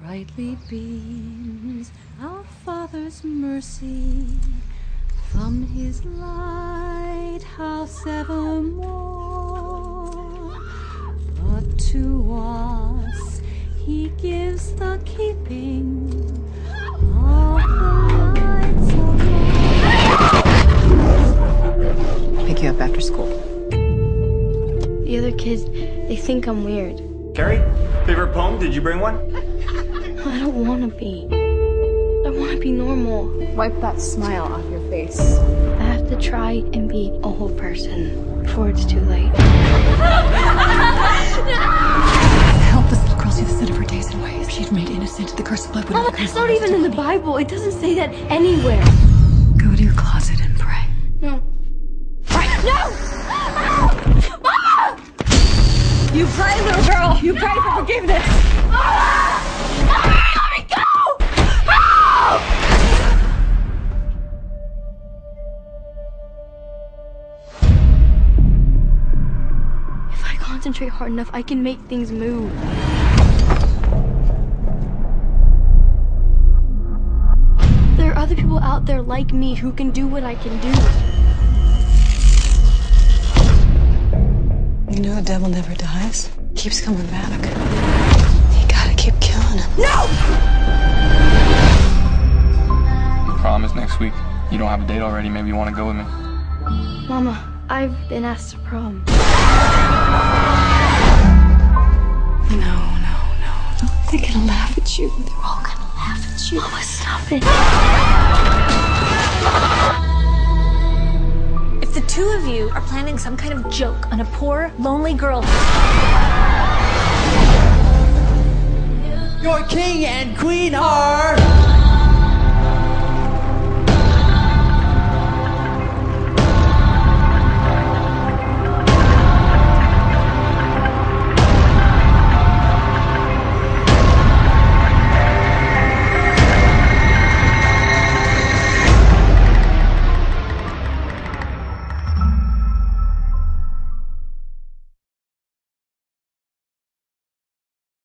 Brightly beams our Father's mercy from his lighthouse evermore. But to us he gives the keeping of the lights of life. Pick you up after school. The other kids, they think I'm weird. Carrie, favorite poem? Did you bring one? I don't want to be. I want to be normal. Wipe that smile off your face. I have to try and be a whole person before it's too late. Help this little girl see the sin of her days and ways. If she'd made innocent, the curse of blood would Mama, never that's not even in the Bible. It doesn't say that anywhere. Go to your closet and pray. No. No! Mama! You pray, little girl. You pray for forgiveness. Mama! Let me go! Help! If I concentrate hard enough, I can make things move. There are other people out there like me who can do what I can do. You know the devil never dies. Keeps coming back. You gotta keep killing him. No! Prom is next week. You don't have a date already. Maybe you want to go with me. Mama, I've been asked to prom. No. They're gonna laugh at you. They're all gonna laugh at you. Mama, stop it. If the two of you are planning some kind of joke on a poor, lonely girl, Your king and queen are...